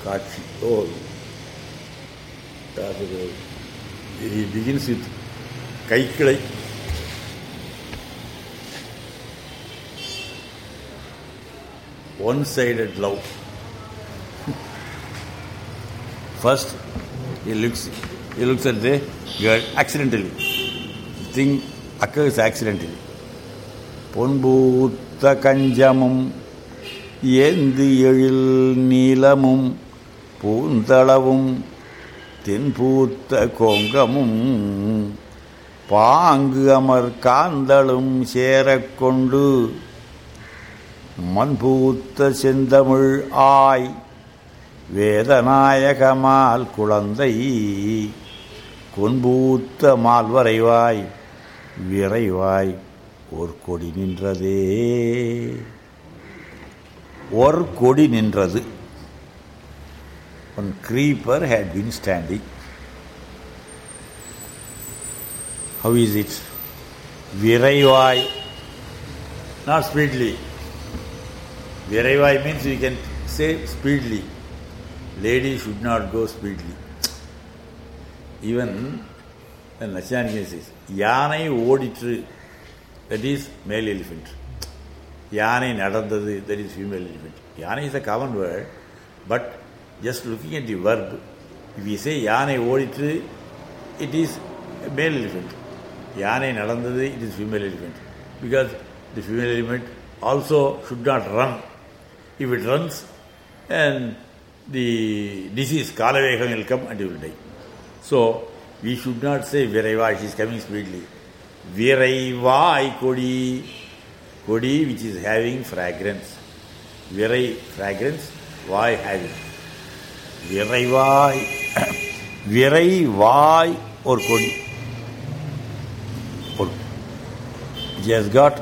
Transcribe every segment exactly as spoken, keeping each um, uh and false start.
காட்சி. Oh, he begins with கைக்கிளை. One-sided love. First, he looks, he looks at the girl accidentally. The thing occurs accidentally. பொன்பூத்த கஞ்சமும் ஏந்து எழில் நீலமும் பூந்தளவும் தென்பூத்த கோங்கமும் பாங்கு அமர் காந்தளும் சேரக்கொண்டு மண்பூத்த செந்தமிழ் ஆய் வேதநாயகமால் குழந்தை கொன்பூத்த மால்வரைவாய் விரைவாய் ஒரு கொடி நின்றதே. ஒரு கொடி நின்றது. One creeper had been standing. How is it? Viraivai, not speedily. Viraivai means we can say speedily. Lady should not go speedily. Even when Nachaniya says, யானை ஓடிற்று, that is male elephant. யானை நடந்தது, that is female elephant. யானை is a common word, but just looking at the verb, if we say யானை ஓடிற்று, it is a male elephant. யானை நடந்தது, it is female elephant. Because the female elephant also should not run. If it runs, and the disease, kalavegam, will come and it will die. So, we should not say Viraivai, she is coming speedily. Viraivai kodi, kodi which is having fragrance. Virai, fragrance, vai, having. Viraivai, Viraivai or kodi. Or, he has got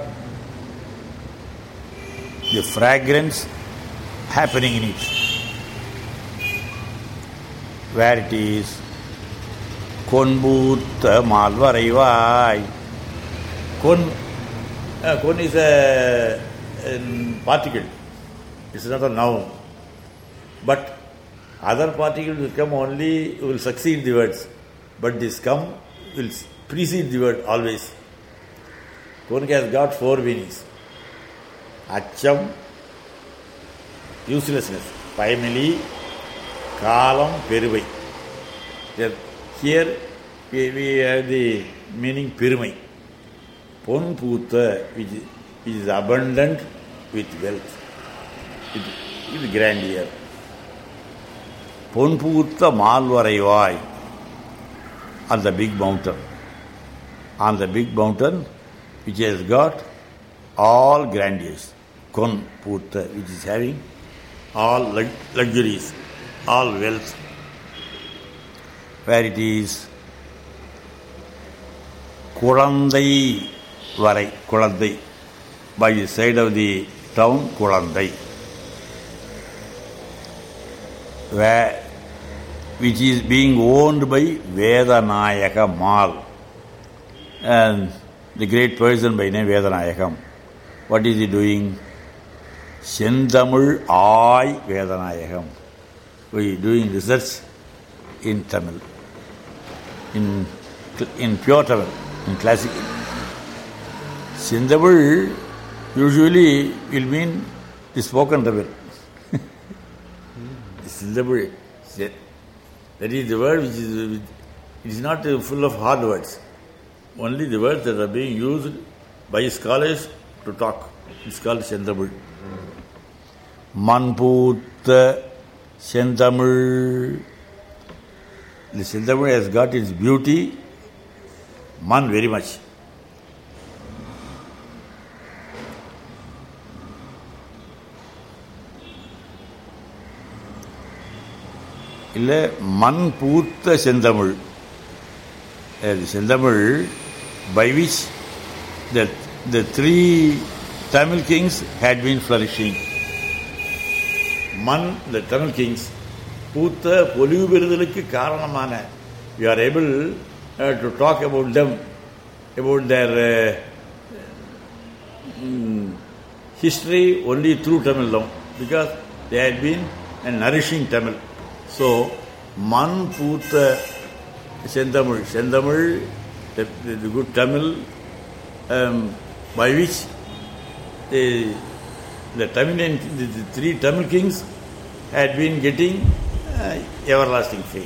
the fragrance happening in it. Where it is, Konbutta Malvaraivai. Kon, uh, kon is a, a particle. It's not a noun. But other particles will come only, will succeed the words. But this come will precede the word always. Kon has got four meanings. Acham, uselessness. Paimili, Kalam, Peruvai. Here we, we have the meaning Pirumai. Ponputha, which, which is abundant with wealth, with, with grandeur. Ponputha Malvaraivai, on the big mountain. On the big mountain, which has got all grandeurs. Kon Putha, which is having all luxuries, all wealth. Where it is Kulandai Varai, Kulandai, by the side of the town Kulandai, where which is being owned by Vedanayaka Mal, and the great person by name Vedanayakam. What is he doing? Sendamul Ay Vedanayakam. We are doing research in Tamil, in in pure Tamil, in classic. Sendamul usually will mean the spoken Tamil. Sendamul, that is the word which is, it is not full of hard words. Only the words that are being used by scholars to talk. It's called Sendamul. Manputta Sendamul. The Sendamul has got its beauty, man very much. Illa Manputta Sendamul. The Sendamul by which the, the three Tamil kings had been flourishing. Man, the Tamil kings, Putha, Polivu Virudalukku Karanamana. We are able uh, to talk about them, about their uh, um, history only through Tamil now, because they had been a nourishing Tamil So, Man Putha Sendamul. Sendamul, the, the, the good Tamil, um, by which the, the Tamilian, the, the three Tamil kings had been getting uh, everlasting fame.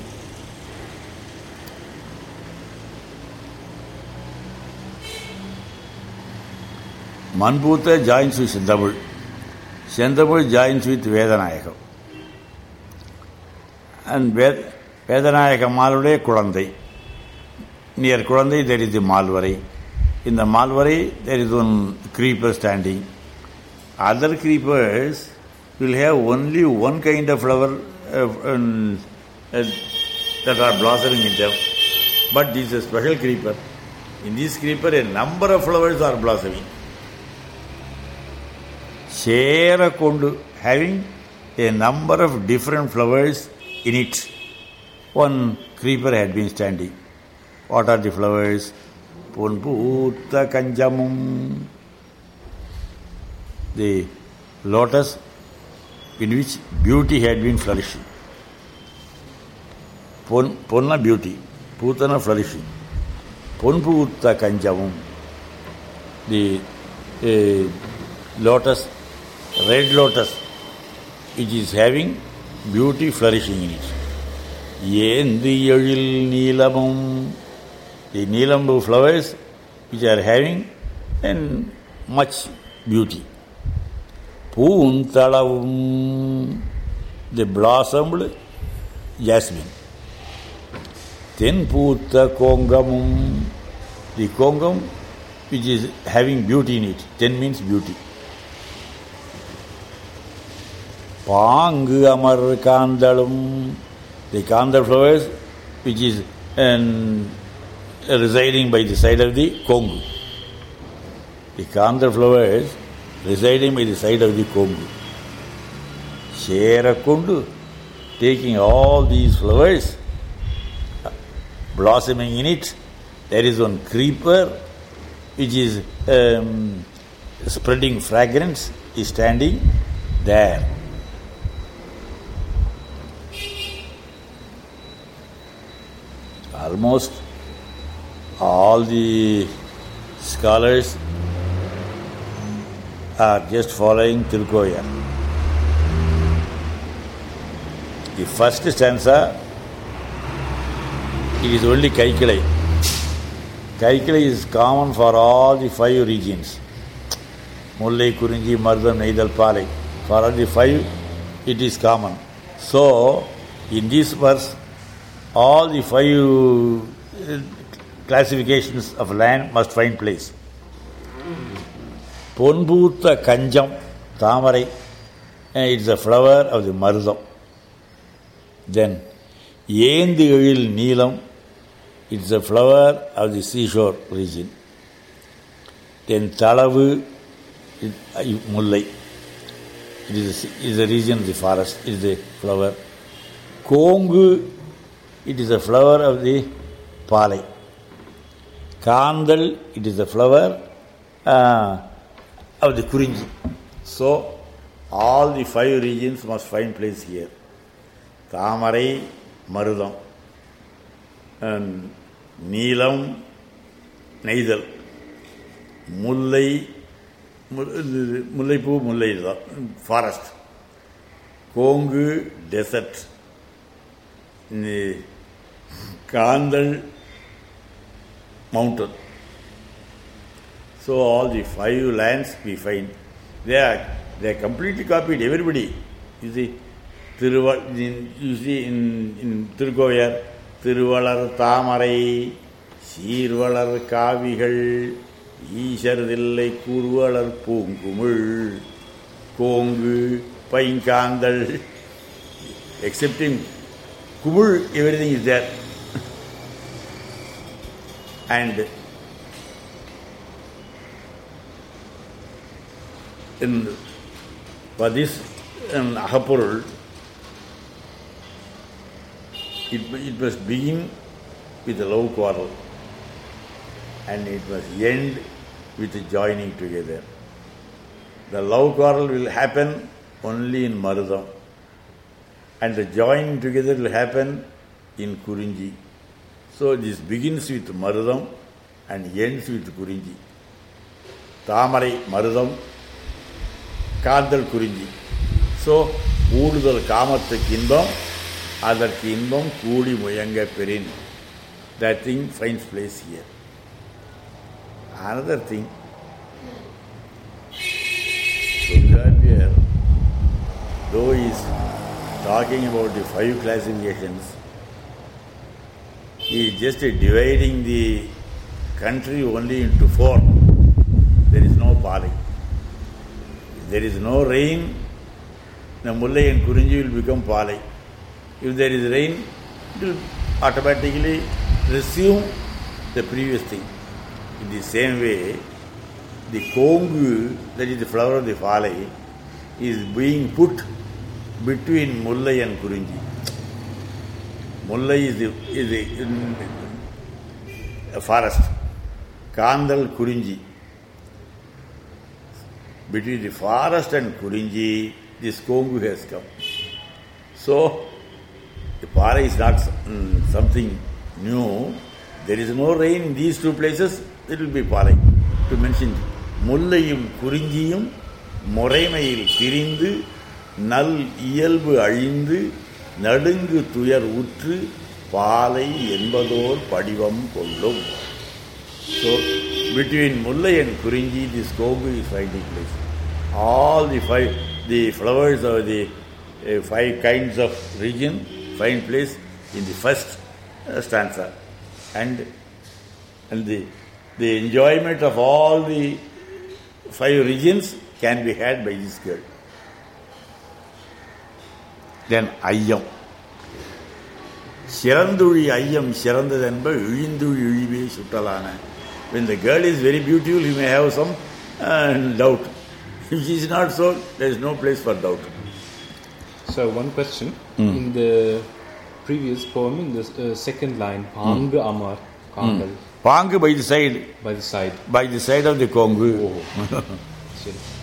Manputha joins with Sendamul. Sendamul joins with Vedanayagam. And Vedanayagam Malude Kurandai. Near Kurandai there is the Malvari. In the Malvari there is one creeper standing. Other creepers will have only one kind of flower uh, um, uh, that are blossoming in them. But this is a special creeper. In this creeper a number of flowers are blossoming. Share Kondu, having a number of different flowers in it. One creeper had been standing. What are the flowers? Punputta Kanjamum. The lotus in which beauty had been flourishing. Pon, Ponna beauty, Putana flourishing. Punputta Kanjamum. The uh, lotus, red lotus, which is having beauty flourishing in it. Yendi Yajil Neelamum. The Neelambu flowers which are having and much beauty. Poontalavum, the blossomed jasmine. Then Putta Kongamum, the Kongam which is having beauty in it. Ten means beauty. Pangu Amar Kandalum, the Kandal flowers which is um, residing by the side of the Kongu. The Kandal flowers residing by the side of the Kongu. Sherakundu, taking all these flowers, blossoming in it, there is one creeper which is um, spreading fragrance, is standing there. Almost all the scholars are just following Tirukoyar. The first stanza, it is only Kaikilai. Kaikilai is common for all the five regions. Mullai, Kurinji, Mardam, Neidal, Palai. For all the five, it is common. So, in this verse, all the five classifications of land must find place. Ponbhuta Kanjam, Tamarai, it's a flower of the Marudam. Then, Yendi Oil Neelam, it's a flower of the seashore region. Then Talavu, Mullai, it is a, it is a region of the forest, it is a flower. Kongu, it is a flower of the Palai. Kandal, it is a flower uh, of the Kurinji. So, all the five regions must find place here. Tamarai, Marudam, and Neelam, Neidal, Mullai, Mullaipu, Mullai, forest, Kongu, desert, Kandal, mountain. So all the five lands we find, they are they are completely copied. Everybody, you see, Thiruval, you see in in Tirukoyar, Thiruvalar Tamarai, Sirvalar Kavigal, Isharadillai Kurvalar Pungumul, Kongu, Painkandal, excepting Kumul, everything is there. And in, for this um, Ahapurul, it, it must begin with a love quarrel and it must end with a joining together. The love quarrel will happen only in Marudam and the joining together will happen in Kurinji. So this begins with Marudam and ends with Kurinji. Tamarai Marudam, Kadal Kurinji. So, Udal Kamath Kindam, other Kindam, Kudi Muyanga Perin. That thing finds place here. Another thing, Sundarbiyar, though he is talking about the five classifications, he is just dividing the country only into four. There is no Pali. If there is no rain, the Mullai and Kurinji will become Pali. If there is rain, it will automatically resume the previous thing. In the same way, the Kongu, that is the flower of the Pali, is being put between Mullai and Kurinji. Mullai is the, is the in, a forest. Kandal, Kurinji. Between the forest and Kurinji, this Kongu has come. So, the Para is not um, something new. There is no rain in these two places, it will be Para. To mention, Mullayum, Kurinjiyum, Moraimayil, Tirindu, Nal Iyalbu Alindu, Nadungu Tuyar Utru, Palai, Enbador, Padivam, Kollum. So, between Mullai and Kurinji, this Kongu is finding place. All the five, the flowers of the uh, five kinds of region find place in the first uh, stanza. And, and the, the enjoyment of all the five regions can be had by this girl. Then Ayyam. Shiranduri Ayyam Shirandadanba Uyindu Uyibe Sutalana. When the girl is very beautiful, he may have some uh, doubt. If she is not so, there is no place for doubt. So, one question. Mm. In the previous poem, in the uh, second line, Pang mm. Amar, Kangal. Mm. Pang by the side. By the side. By the side of the Kongu. Oh.